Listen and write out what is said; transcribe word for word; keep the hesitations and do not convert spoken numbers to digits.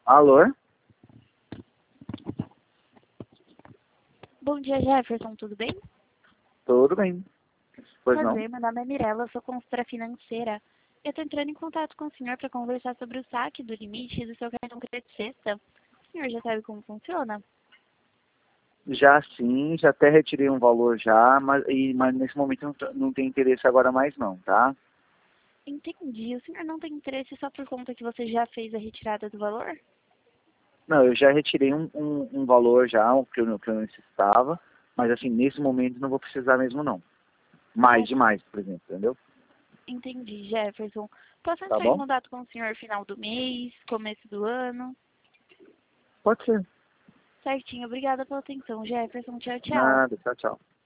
Alô? Bom dia, Jefferson, tudo bem? Tudo bem. Pois não? Prazer, meu nome é Mirella, eu sou consultora financeira. Eu estou entrando em contato com o senhor para conversar sobre o saque do limite do seu cartão crédito sexta. O senhor já sabe como funciona? Já sim, já até retirei um valor já, mas, e, mas nesse momento não, t- não tem interesse agora mais não, tá? Entendi. O senhor não tem interesse só por conta que você já fez a retirada do valor? Não, eu já retirei um, um, um valor já, o que eu, não- que eu não necessitava, mas assim, nesse momento não vou precisar mesmo não. Ah, Mais demais, por exemplo, entendeu? entendi, Jefferson. Posso Tá entrar em bom? contato com o senhor final do mês, começo do ano? Pode ser. Certinho, obrigada pela atenção, Jefferson. Tchau, tchau. Nada, tchau, tchau.